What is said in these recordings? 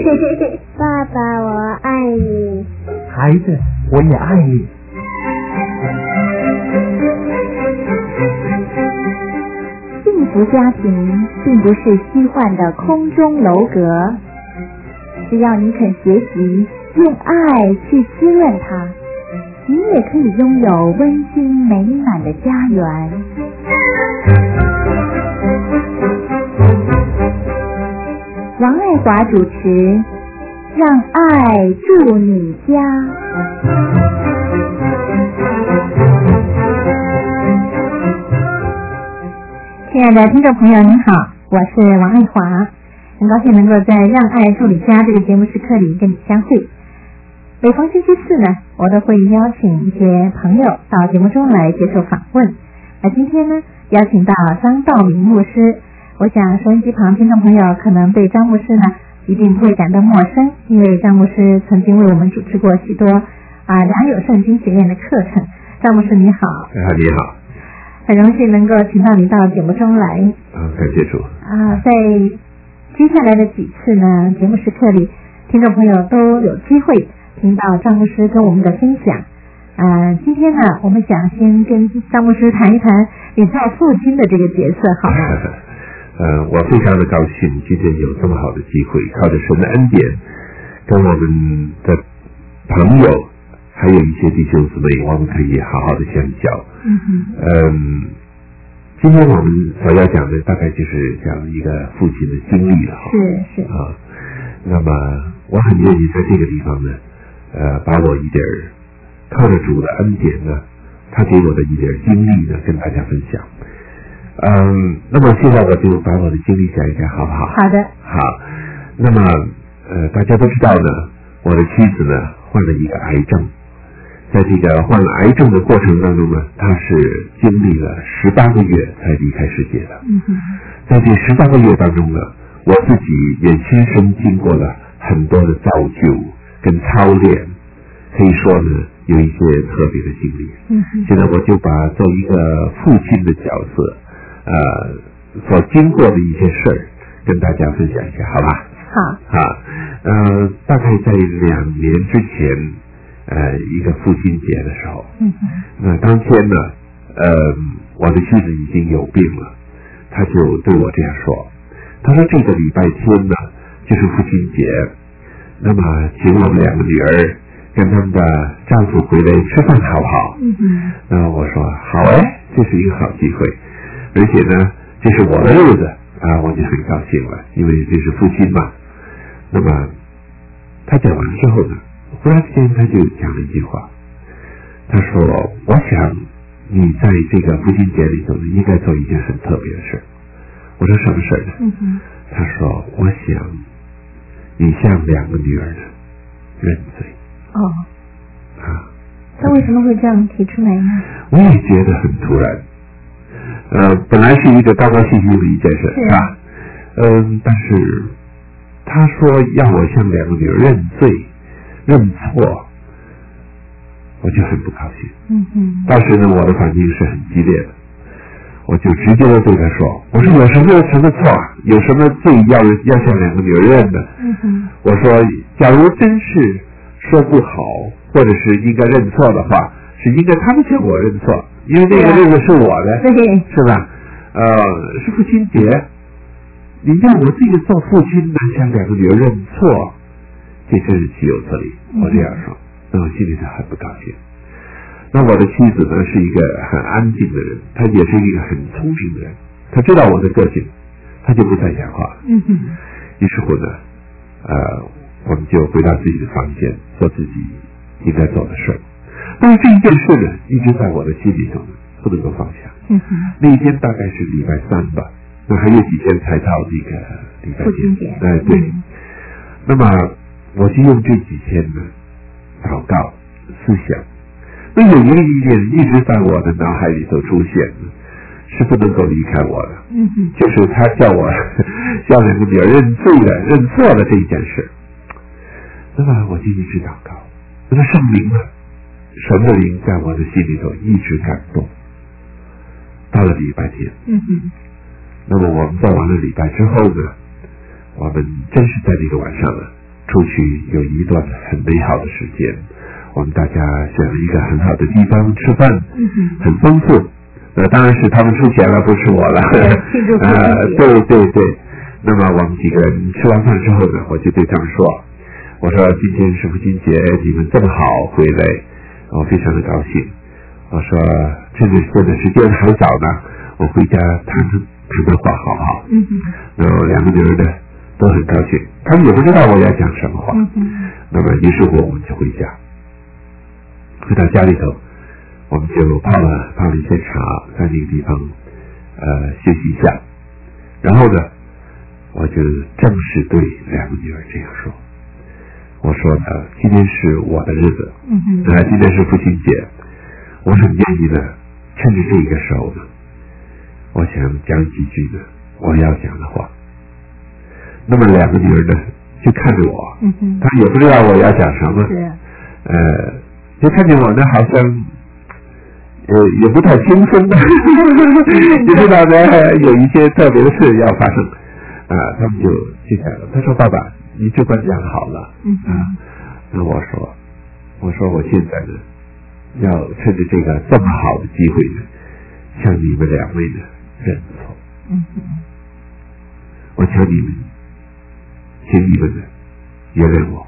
爸爸，我爱你。 孩子，我也爱你。 幸福家庭并不是虚幻的空中楼阁，只要你肯学习用爱去滋润它，你也可以拥有温馨美满的家园。王爱华主持，让爱住你家。亲爱的听众朋友您好，我是王爱华，很高兴能够在让爱住你家这个节目时刻里跟你相会。每逢星期四呢，我都会邀请一些朋友到节目中来接受访问。那今天呢，邀请到张道明牧师。我想收音机旁听众朋友可能对张牧师呢一定不会感到陌生，因为张牧师曾经为我们主持过许多良友圣经学院的课程。张牧师你好。 你好。 很荣幸能够请到你到节目中来。 感谢主。 在接下来的几次呢节目时刻里，听众朋友都有机会听到张牧师跟我们的分享。今天呢，我们想先跟张牧师谈一谈你做父亲的这个角色，好吗？ 我非常的高兴今天有这么好的机会，靠着神的恩典，跟我们的朋友还有一些弟兄姊妹，我们可以好好的相交。今天我们所要讲的大概就是讲一个父亲的经历了。 是那么我很愿意在这个地方呢，把我一点靠着主的恩典呢，他给我的一点经历呢，跟大家分享。那么现在我就把我的经历讲一讲，好不好？ 好的。 好。那么大家都知道呢，我的妻子呢患了一个癌症，在这个患癌症的过程当中呢，她是经历了18个月才离开世界的。在这18个月当中呢，我自己也亲身经过了很多的造就跟操练，可以说呢有一些特别的经历。现在我就把做一个父亲的角色所经过的一些事儿跟大家分享一下，好吧？ 好。 大概在2年之前，一个父亲节的时候，那当天呢，我的妻子已经有病了，他就对我这样说，他说这个礼拜天呢就是父亲节，那么请我们2个女儿跟他们的丈夫回来吃饭好不好？那我说好这是一个好机会，而且呢这是我的日子我就很高兴了，因为这是父亲嘛。那么他讲完之后呢，忽然之间他就讲了一句话，他说我想你在这个父亲节里头呢应该做一件很特别的事。我说什么事呢？他说我想你向2个女儿呢认罪。 他为什么会这样提出来呢？ 我也觉得很突然。本来是一个高高兴兴的一件事，是吧？但是他说要我向2个女儿认罪认错，我就很不高兴。当时呢我的反应是很激烈的，我就直接的对他说，我说有什么错有什么罪要向2个女儿认的？我说假如真是说不好或者是应该认错的话，是应该他们向我认错，因为那个日子是我的，是吧？是父亲节，你让我这个做父亲的向2个女儿认错，这真是岂有此理。我这样说，那我心里是很不高兴。那我的妻子呢是一个很安静的人，她也是一个很聪明的人，她知道我的个性，她就不再讲话。于是乎呢我们就回到自己的房间做自己应该做的事。但是这一件事呢一直在我的心里头呢不能够放下。那一天大概是礼拜3吧，那还有几天才到这个礼拜天。对。那么我就用这几天呢祷告思想，那有一个意念一直在我的脑海里头出现，是不能够离开我的。就是他叫我向2个女儿认罪的认错的这一件事。那么我就一直祷告，那么圣灵呢，神的灵在我的心里头一直感动。到了礼拜天，那么我们做完了礼拜之后呢，我们真是在这个晚上呢出去有一段很美好的时间，我们大家选了一个很好的地方吃饭，很丰富。当然是他们出钱了，不是我了。对。那么我们几个人吃完饭之后呢，我就对他们说，我说今天是父亲节，你们这么好回来，我非常的高兴。我说趁着现在时间还早呢，我回家谈话好不好？然后两个女儿呢都很高兴，他们也不知道我要讲什么话。那么于是乎我们就回家，回到家里头，我们就泡了一些茶，在那个地方休息一下。然后呢，我就正式对两个女儿这样说，我说今天是我的日子，今天是父亲节，我很愿意呢，趁着这个时候呢，我想讲几句呢我要讲的话。那么两个女儿呢就看着我，她也不知道我要讲什么，就看见我呢好像也不太轻松的，就知道呢有一些特别的事要发生他们就讲了。他说爸爸你这关讲好了，那我说我现在呢要趁着这个这么好的机会呢，向你们两位呢认错，我求你们，请你们呢原谅我。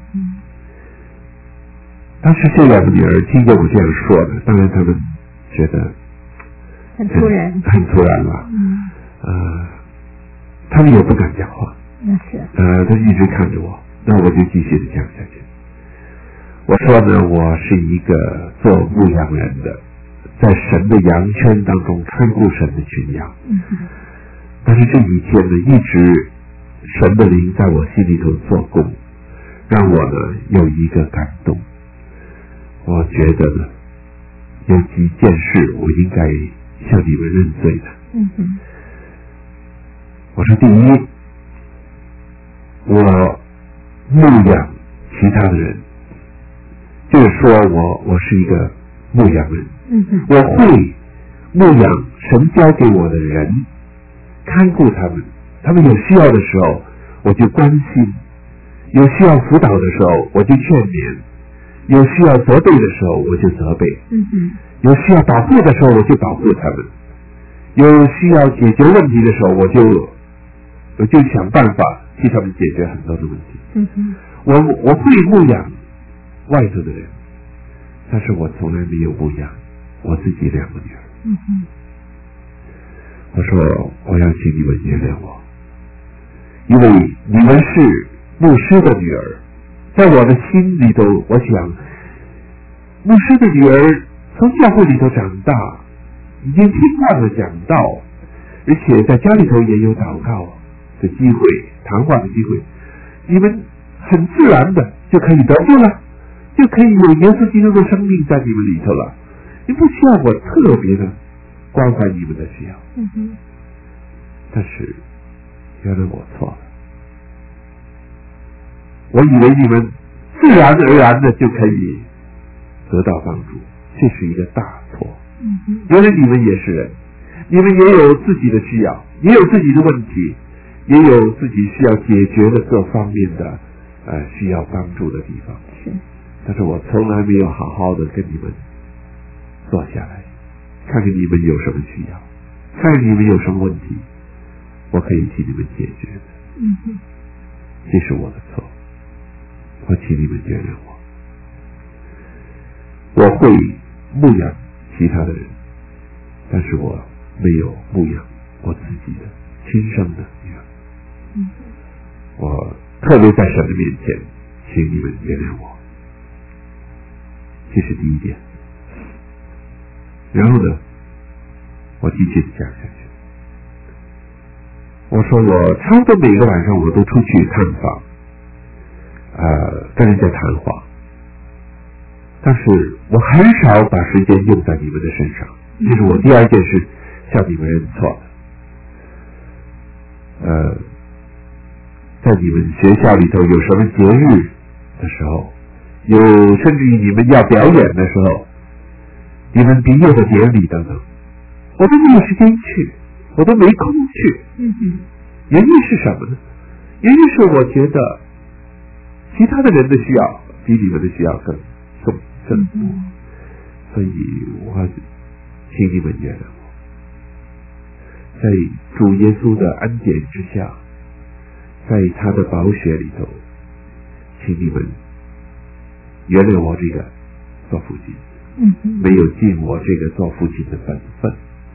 当时这两个女儿听见我这样说的，当然他们觉得很突然了，他们也不敢讲话，他一直看着我，那我就继续的讲下去。我说呢，我是一个做牧羊人的，在神的羊圈当中看顾神的群羊，但是这几天呢，一直神的灵在我心里头做工，让我呢有一个感动。我觉得呢，有几件事我应该向你们认罪的。我说第一，我牧养其他的人，就是说我是一个牧羊人，我会牧养神交给我的人，看顾他们，他们有需要的时候我就关心，有需要辅导的时候我就劝勉，有需要责备的时候我就责备，有需要保护的时候我就保护他们，有需要解决问题的时候我就想办法替他们解决很多的问题。我会牧养外头的人，但是我从来没有牧养我自己两个女儿。我说我要请你们原谅我，因为你们是牧师的女儿，在我的心里头，我想牧师的女儿从教会里头长大，已经听话的讲道，而且在家里头也有祷告的机会，谈话的机会，你们很自然的就可以得救了，就可以有耶稣基督的生命在你们里头了，你不需要我特别的关怀你们的需要。但是原来我错了，我以为你们自然而然的就可以得到帮助，这是一个大错。原来你们也是人，你们也有自己的需要，也有自己的问题，也有自己需要解决的各方面的需要帮助的地方。但是我从来没有好好的跟你们坐下来，看看你们有什么需要，看看你们有什么问题，我可以替你们解决的。这是我的错，我请你们原谅我。我会牧养其他的人，但是我没有牧养我自己的亲生的女儿。我特别在神的面前，请你们原谅我。这是第一点。然后呢，我继续讲下去。我说我差不多每个晚上我都出去探访，跟人家谈话，但是我很少把时间用在你们的身上。这是我第二件事向你们认错的。在你们学校里头有什么节日的时候，甚至于你们要表演的时候，你们毕业的典礼等等，我都没有时间去，我都没空去。原因是什么呢？原因是我觉得其他的人的需要比你们的需要更多，所以我请你们原谅我，在主耶稣的恩典之下，在他的宝血里头，请你们原谅我这个做父亲没有尽我这个做父亲的本分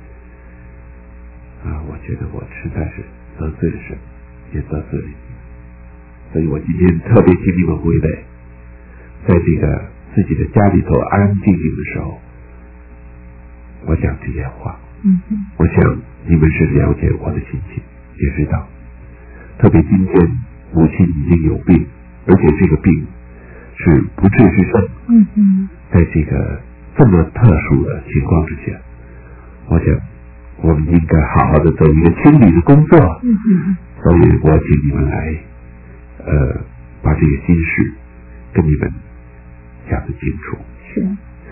我觉得我实在是得罪了神，也得罪了你，所以我今天特别请你们回来，在这个自己的家里头安安静静的时候，我讲这些话我想你们是了解我的心情，也知道特别今天母亲已经有病，而且这个病是不治之症在这个这么特殊的情况之下，我想我们应该好好的做一个清理的工作所以我请你们来把这个心事跟你们讲得清楚。 是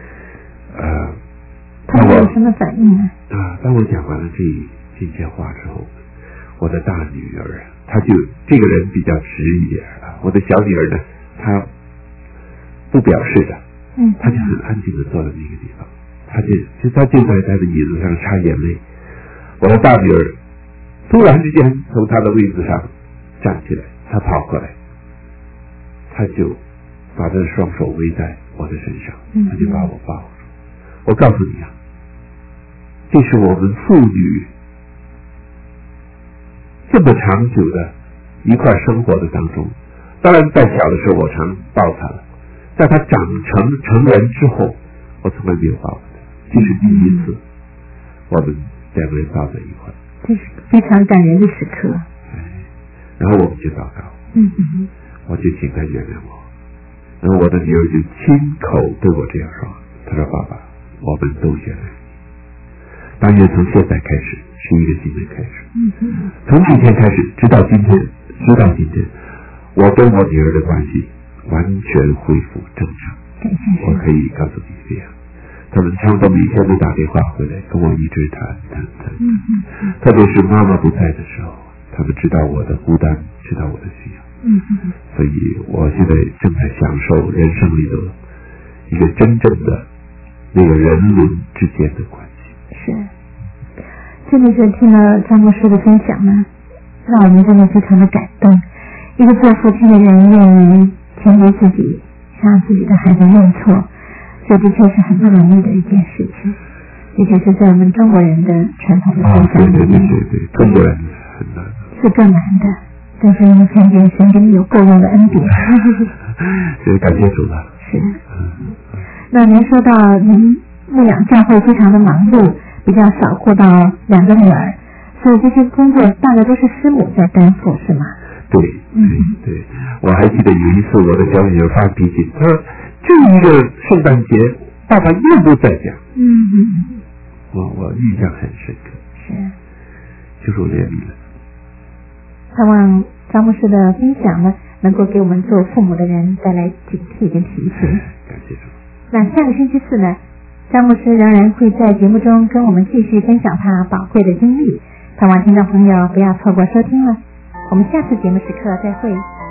他们有什么反应呢？ 当我讲完了这些话之后，我的大女儿她就这个人比较直一点我的小女儿呢，她不表示的她就很安静的坐在那个地方，她就在她的椅子上擦眼泪。我的大女儿突然之间从她的位子上站起来，她跑过来，她就把她的双手围在我的身上，她就把我抱住。我告诉你这是我们父女这么长久的一块生活的当中，当然在小的时候我常抱她了，在她长成人之后我从来没有抱她，这是第一次我们两个人抱在一块， 这是非常感人的时刻。 然后我们就祷告我就请她原谅我，然后我的女儿就亲口对我这样说，她说爸爸我们都原谅你，但愿从现在开始是一个新的开始从今天开始直到今天我跟我女儿的关系完全恢复正常我可以告诉你这样，他们差不多每天都打电话回来跟我一直谈特别是妈妈不在的时候，他们知道我的孤单，知道我的需要所以我现在正在享受人生里的一个真正的那个人伦之间的关系。 是，真的是听了张牧师的分享呢，让我们真的非常的感动。一个做父亲的人愿意谦卑自己，向自己的孩子认错，这的确是很不容易的一件事情，尤其是在我们中国人的传统的思想里面对中国人很难， 是更难的，但是因为看见神给你有够用的恩典所以感谢主了。 是那您说到您牧养教会非常的忙碌，比较少顾到两个女儿，所以这些工作大概都是师母在担负，是吗？ 对我还记得有一次我的小女儿发脾气，她说这一个圣诞节爸爸又不在家我印象很深刻，就是我怜悯了。 盼望张牧师的分享呢，能够给我们做父母的人带来警惕跟提醒。 感谢主。 那下个星期四呢，张牧师仍然会在节目中跟我们继续分享他宝贵的经历，盼望听众朋友不要错过收听了。我们下次节目时刻再会。